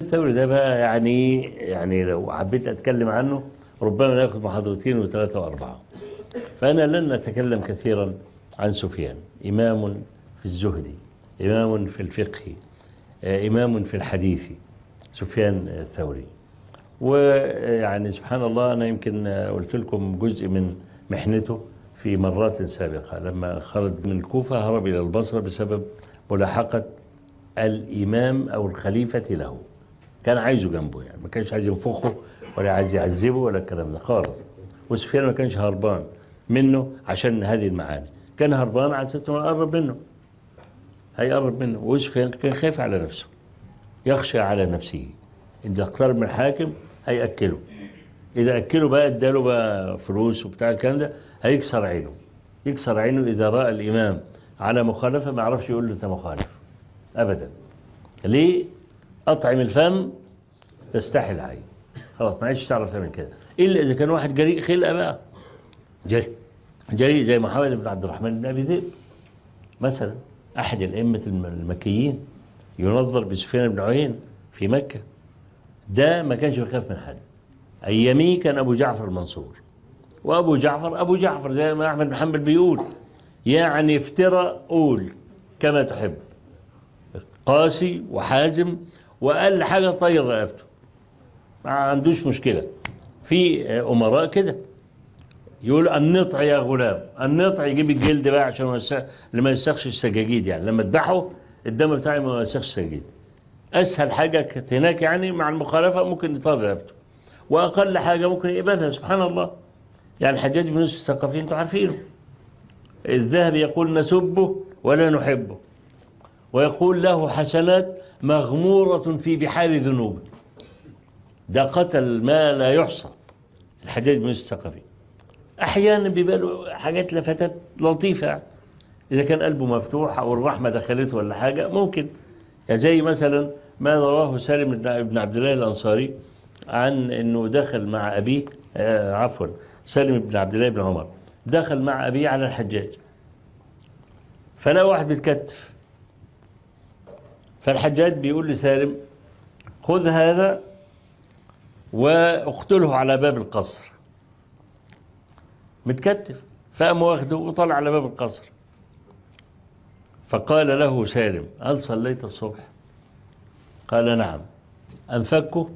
الثوري ده بقى يعني لو حبيت أتكلم عنه ربما ناخذ محاضرتين وثلاثة وأربعة. فأنا لن أتكلم كثيرا عن سفيان. إمام في الزهد، إمام في الفقه، إمام في الحديث، سفيان الثوري. ويعني سبحان الله أنا يمكن قلت لكم جزء من محنته في مرات سابقة. لما خرج من الكوفة هرب إلى البصرة بسبب ملاحقة الإمام أو الخليفة له. كان عايزه جنبه، يعني ما كانش عايز ينفخه ولا عايز يعذبه ولا الكلام ده خالص. وسفيان ما كانش هربان منه عشان هذه المعاني، كان هربان على أساس انه يقرب منه، هيقرب منه. وسفيان كان خايف على نفسه، يخشى على نفسه. إذا اقترب من الحاكم هيأكله، إذا أكله بقى اداله بقى فلوس وبتاع الكلام ده هيكسر عينه، يكسر عينه. إذا رأى الإمام على مخالفة ما يعرفش يقول له أنت مخالف أبدا. ليه؟ أطعم الفم تستحي العين. خلاص ما عادش تعرف تعمل كده إلا إذا كان واحد جريء خلقة بقى، جريء زي محمد بن عبد الرحمن بن أبي ذئب مثلا، أحد الأئمة المكيين، ينظر بسفيان بن عيينة في مكة. ده ما كانش بيخاف من حد. أياميه كان أبو جعفر المنصور، وأبو جعفر زي ما أحمد بن حنبل بيقول، يعني افترى قول كما تحب، قاسي وحازم، وأقل حاجة طير رقبته، ما عندوش مشكلة. في أمراء كده يقول النطع يا غلام، النطع يجيب الجلد بقى عشان لما يسخش السجاجيد، يعني لما تذبحه الدم بتاعي ما يسخش السجاجيد. أسهل حاجة هناك يعني مع المخالفة ممكن يطير رقبته، وأقل حاجة ممكن يقبلها. سبحان الله. يعني الحجاج بن يوسف الثقفي انتوا عارفينه، الذهبي يقول نسبه ولا نحبه، ويقول له حسنات مغمورة في بحار ذنوب. ده قتل ما لا يحصى الحجاج بن يوسف الثقفي. أحيانا بيبقى له حاجات لفتات لطيفة، إذا كان قلبه مفتوح أو الرحمة دخلته ولا حاجة ممكن. يعني زي مثلا ما رواه سالم بن عبد الله الأنصاري عن أنه دخل مع أبيه، عفوا سالم بن عبد الله بن عمر دخل مع أبيه على الحجاج، فلا واحد بيتكتف، فالحجاج بيقول لسالم خذ هذا واقتله على باب القصر، متكتف. فقام واخده وطلع على باب القصر، فقال له سالم هل صليت الصبح؟ قال نعم. أنفكه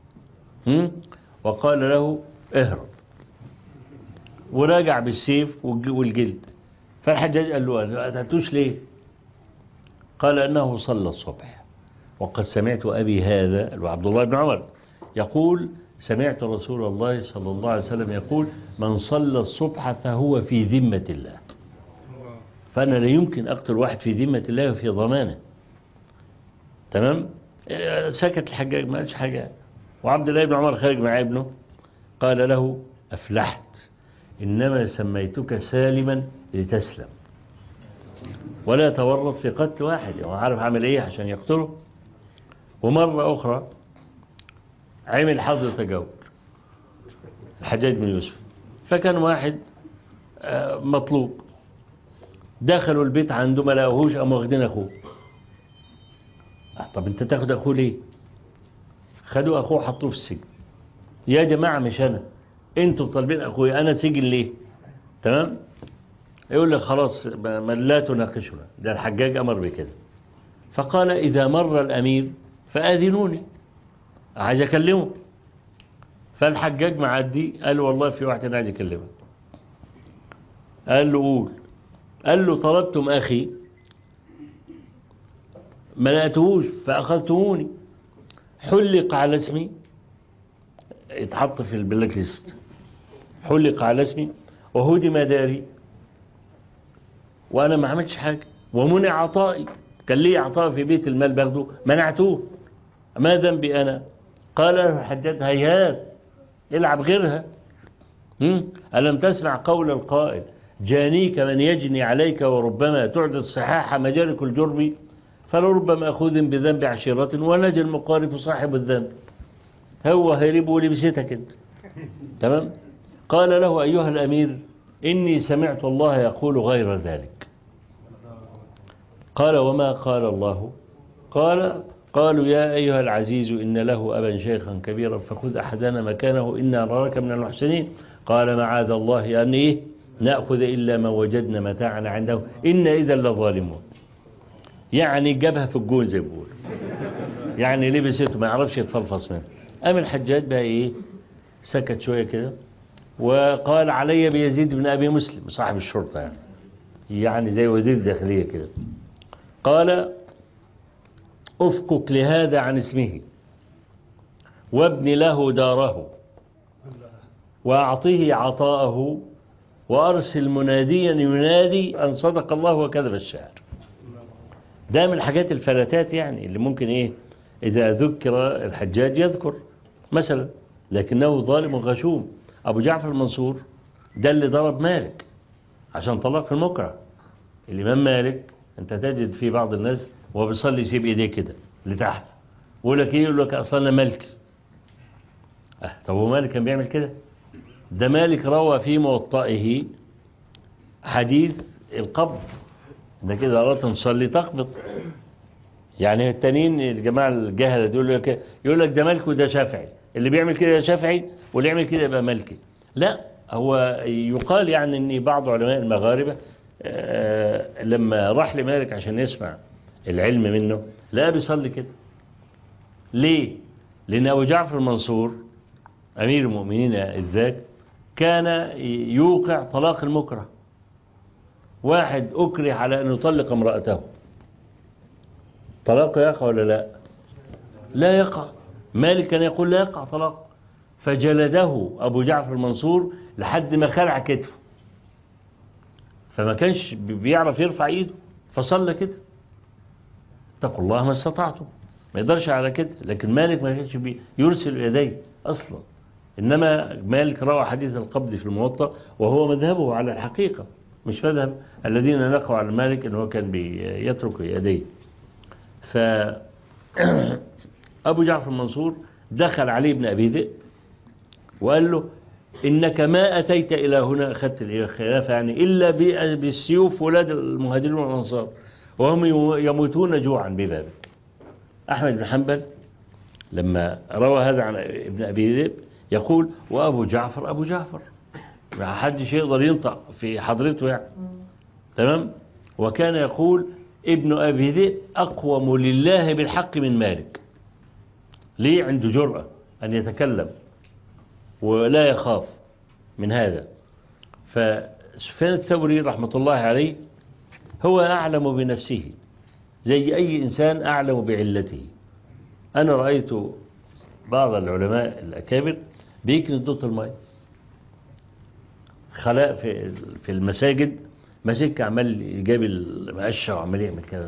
وقال له اهرب، وراجع بالسيف والجلد. فالحجاج قال له أتتوش ليه؟ قال أنه صلى الصبح، وقد سمعت أبي هذا وعبد الله بن عمر يقول سمعت رسول الله صلى الله عليه وسلم يقول من صلى الصبح فهو في ذمة الله. فأنا لا يمكن أقتل واحد في ذمة الله وفي ضمانه. تمام. سكت الحجاج ما قالش حاجة. وعبد الله بن عمر خارج مع ابنه قال له أفلحت، إنما سميتك سالما لتسلم ولا تورط في قتل واحد. هو عارف عمل إيه عشان يقتله. ومرة أخرى عمل حظر تجول الحجاج بن يوسف، فكان واحد مطلوب، دخلوا البيت عنده ما لقوهوش، قاموا واخدين أخوه. طب أنت تاخد أخوه ليه؟ خدوا أخوه حطوه في السجن. يا جماعة مش أنا، أنتوا طالبين أخوي، أنا سجن ليه؟ تمام. يقول لك خلاص لا تناقشنا، ده الحجاج أمر بكده. فقال إذا مر الأمير فآذنوني، عايز أكلمه. فالحجاج معدي قال له والله في واحد أنا عايز أكلمه. قال له قول. قال له طلبتم أخي ما لقيتهوش فأخذتموني، حلق على اسمي، اتحط في البلاك ليست، حلق على اسمي وهدم داري وأنا ما عملتش حاجة، ومنع عطائي، كان لي عطاء في بيت المال باخده منعتوه، ما ذنبي أنا؟ قال له الحجاج هيهات العب غيرها. ألم تسمع قول القائل جانيك من يجني عليك وربما تعد الصحاح مجارك الجرب، فلربما أخذ بذنب عشيرة ونجى المقارف صاحب الذنب. هو هيربه لبستك انت. تمام. قال له أيها الأمير إني سمعت الله يقول غير ذلك. قال وما قال الله؟ قال قالوا يا أيها العزيز إن له أبا شيخا كبيرا فخذ أحدنا مكانه إنا نراك من المحسنين. قال معاذ الله أن إيه نأخذ إلا ما وجدنا متاعنا عنده إن إذا لظالمون. يعني جابها في الجون زي ما بيقول، يعني لبسته ما يعرفش يتفلفص منه. قام الحجاج بقى إيه سكت شوية كده وقال علي بيزيد بن أبي مسلم صاحب الشرطة، يعني زي وزير الداخلية كده. قال أفكك لهذا عن اسمه وابن له داره وأعطيه عطاءه وأرسل مناديا ينادي أن صدق الله وكذب الشاعر. ده من الحاجات الفلتات يعني اللي ممكن إيه إذا ذكر الحجاج يذكر مثلا، لكنه ظالم غشوم. أبو جعفر المنصور ده اللي ضرب مالك عشان طلق في المكره. الإمام مالك أنت تجد في بعض الناس وهو بيصلي يسيب إيديه كده لتحت ويقول لك إيه، يقول لك أصلا مالك. طب هو مالك كان بيعمل كده؟ ده مالك روى في موطئه حديث القبض، ده كده أردت نصلي تقبض. يعني التانيين الجماعة الجهلة دول يقول لك ده مالك وده شافعي، اللي بيعمل كده شافعي واللي يعمل كده يبقى مالكي. لا، هو يقال يعني ان بعض علماء المغاربة لما راح لمالك عشان يسمع العلم منه لا بيصلي كده. ليه؟ لأن أبو جعفر المنصور أمير المؤمنين الذاك كان يوقع طلاق المكره. واحد أكره على أن يطلق امرأته، طلاق يقع ولا لا؟ لا يقع. مالك كان يقول لا يقع طلاق، فجلده أبو جعفر المنصور لحد ما خلع كتفه، فما كانش بيعرف يرفع ايده فصلى كده. اتقوا الله ما استطعتم، ما يقدرش على كده. لكن مالك ما كانش يرسل يديه أصلا. إنما مالك روى حديث القبض في الموطأ وهو مذهبه على الحقيقة، مش مذهب الذين نقوا على مالك إنه كان بيترك يديه. فأبو جعفر المنصور دخل عليه ابن أبي ذئب وقال له إنك ما أتيت إلى هنا أخذت الخلافة يعني إلا بالسيوف ولاد المهاجرين والأنصار وهم يموتون جوعا ببابك. أحمد بن حنبل لما روى هذا عن ابن أبي ذئب يقول وأبو جعفر أبو جعفر، ما حدش يقدر ينطق في حضرته يعني. تمام. وكان يقول ابن أبي ذئب أقوم لله بالحق من مالك. ليه؟ عنده جرأة أن يتكلم ولا يخاف من هذا. فسفيان الثوري رحمة الله عليه هو أعلم بنفسه زي أي إنسان أعلم بعلته. أنا رأيت بعض العلماء الأكابر بيكنس دوت الماء خلاء في المساجد، مسك عمال يجاب المقشر وعمال يعمل كده.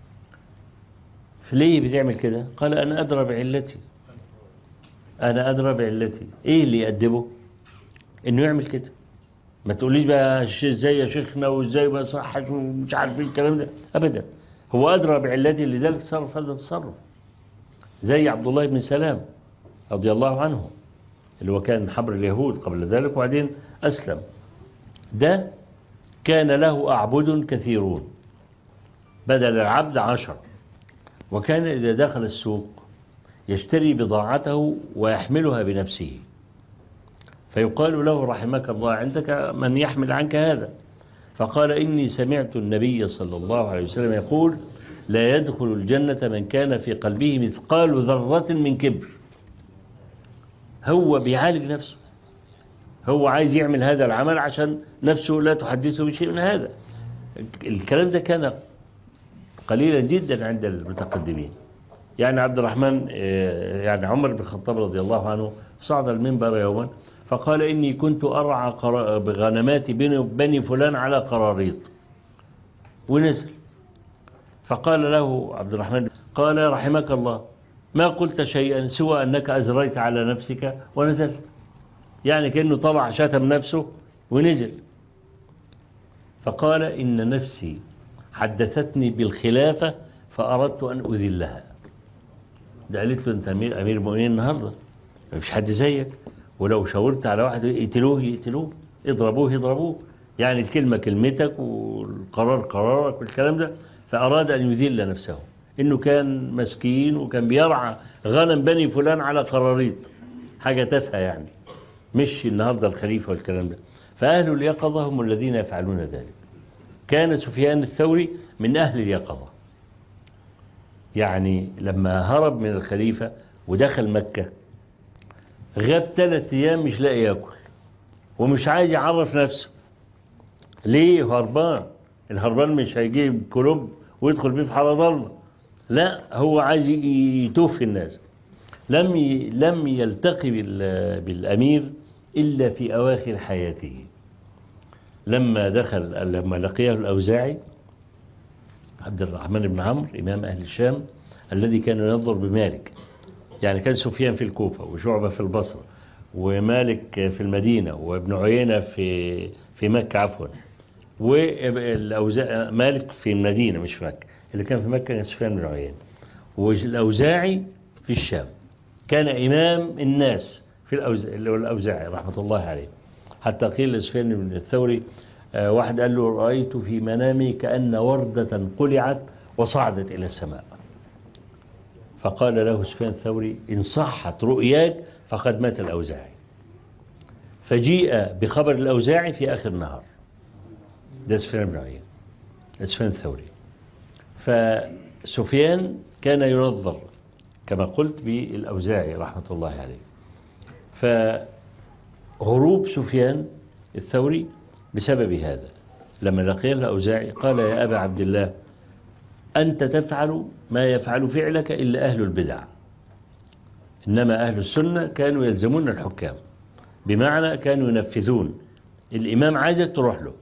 فليه بتعمل كده؟ قال أنا أدرى بعلتي، أنا أدرى بعلتي. إيه اللي يأدبه؟ إنه يعمل كده. ما تقوليش بقى إزاي يا شيخنا وإزاي بقى صحش ومش عارف إيه الكلام ده، أبدا. هو أدرى بعلتي لذلك تصرف هذا التصرف. زي عبد الله بن سلام رضي الله عنه اللي هو كان حبر اليهود قبل ذلك وبعدين أسلم. ده كان له أعبد كثيرون بدل العبد 10، وكان إذا دخل السوق يشتري بضاعته ويحملها بنفسه، فيقال له رحمك الله عندك من يحمل عنك هذا؟ فقال إني سمعت النبي صلى الله عليه وسلم يقول لا يدخل الجنة من كان في قلبه مثقال ذرة من كبر. هو بيعالج نفسه، هو عايز يعمل هذا العمل عشان نفسه لا تحدثه بشيء من هذا. الكلام ده كان قليلا جدا عند المتقدمين. يعني عبد الرحمن يعني عمر بن الخطاب رضي الله عنه صعد المنبر يوما فقال إني كنت أرعى بغنمات بني فلان على قراريط، ونزل. فقال له عبد الرحمن قال رحمك الله ما قلت شيئا سوى أنك أزريت على نفسك ونزلت. يعني كأنه طلع شتم نفسه ونزل. فقال إن نفسي حدثتني بالخلافة فأردت أن أذلها. ده قالت له أنت أمير المؤمنين النهاردة، ما فيش حد زيك، ولو شاورت على واحد يقتلوه يضربوه، يعني الكلمة كلمتك والقرار قرارك والكلام ده. فأراد أن يذل نفسه. إنه كان مسكين وكان بيرعى غنم بني فلان على قراريط، حاجة تافهة يعني، مش النهاردة الخليفة والكلام ده. فأهل اليقظة هم الذين يفعلون ذلك. كان سفيان الثوري من أهل اليقظة، يعني لما هرب من الخليفة ودخل مكة غاب 3 أيام مش لاقي ياكل ومش عايز يعرف نفسه. ليه؟ هربان. الهربان مش هيجيب كلوب ويدخل بيه في حارة ضلمة، لا، هو عايز يتوه في الناس. لم يلتقي بالأمير إلا في أواخر حياته، لما لقيه الأوزاعي عبد الرحمن بن عمرو إمام أهل الشام الذي كان ينظر بمالك. يعني كان سفيان في الكوفة وشعبة في البصرة ومالك في المدينة وابن عيينة في مكة عفوا، مالك في المدينة مش في مكة، اللي كان في مكة كان سفيان بن عيينة، والأوزاعي في الشام. كان إمام الناس في الأوزاعي رحمة الله عليه. حتى قيل لسفيان بن الثوري واحد قال له رأيت في منامي كأن وردة قلعت وصعدت إلى السماء. فقال له سفيان الثوري إن صحت رؤياك فقد مات الأوزاعي. فجيء بخبر الأوزاعي في آخر النهار. ده سفيان بن عيينة، سفيان الثوري. فسفيان كان ينظر كما قلت بالأوزاعي رحمة الله عليه. فهروب سفيان الثوري بسبب هذا. لما لقي الأوزاعي قال يا أبا عبد الله أنت تفعل ما يفعل فعلك إلا أهل البدع، إنما أهل السنة كانوا يلزمون الحكام، بمعنى كانوا ينفذون. الإمام عايزك تروح له،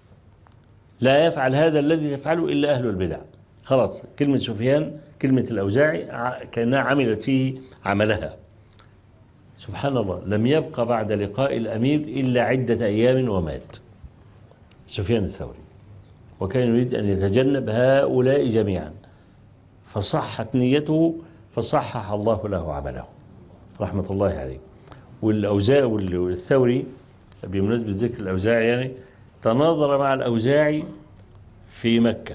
لا يفعل هذا الذي يفعله إلا أهل البدع. خلاص، كلمة سفيان كلمة الأوزاعي كانها عملت فيه عملها. سبحان الله، لم يبقى بعد لقاء الأمير إلا عدة أيام ومات سفيان الثوري، وكان يريد أن يتجنب هؤلاء جميعا، فصحت نيته فصحح الله له عمله رحمة الله عليه. والأوزاعي والثوري بمناسبة ذكر الأوزاعي يعني تناظر مع الأوزاعي في مكة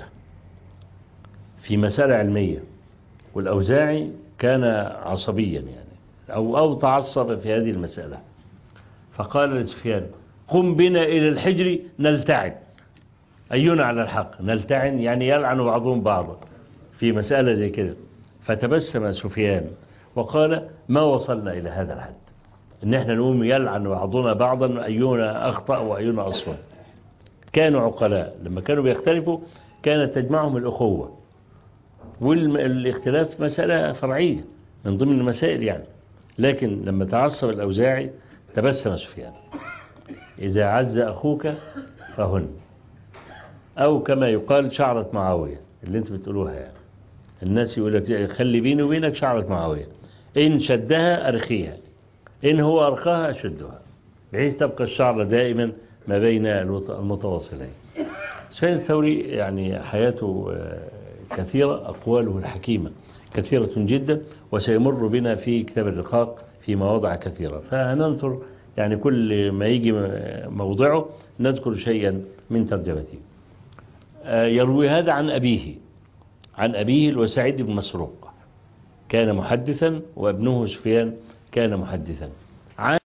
في مسألة علمية، والأوزاعي كان عصبيا يعني أو تعصب في هذه المسألة. فقال لسفيان قم بنا إلى الحجر نلتعن، أينا على الحق. نلتعن يعني يلعن بعضهم بعضا في مسألة زي كده. فتبسم سفيان وقال ما وصلنا إلى هذا الحد، إن احنا نقوم يلعن بعضنا بعضا أينا أخطأ وأينا أصوب. كانوا عقلاء، لما كانوا بيختلفوا كانت تجمعهم الأخوة، والاختلاف مسألة فرعية من ضمن المسائل يعني. لكن لما تعصب الأوزاعي تبسم سفيان. إذا عز أخوك فهن، أو كما يقال شعرة معاوية اللي انت بتقولوها يعني. الناس يقول لك خلي بيني وبينك شعرة معاوية، إن شدها أرخيها، إن هو أرخاها أشدها، بحيث تبقى الشعرة دائما ما بين المتواصلين. سفيان الثوري يعني حياته كثيرة، أقواله الحكيمة كثيرة جدا، وسيمر بنا في كتاب الرقاق في مواضع كثيرة، فهننظر يعني كل ما يجي موضعه نذكر شيئا من ترجمته. يروي هذا عن أبيه الوسعيد بن مسروق، كان محدثا، وابنه سفيان كان محدثا.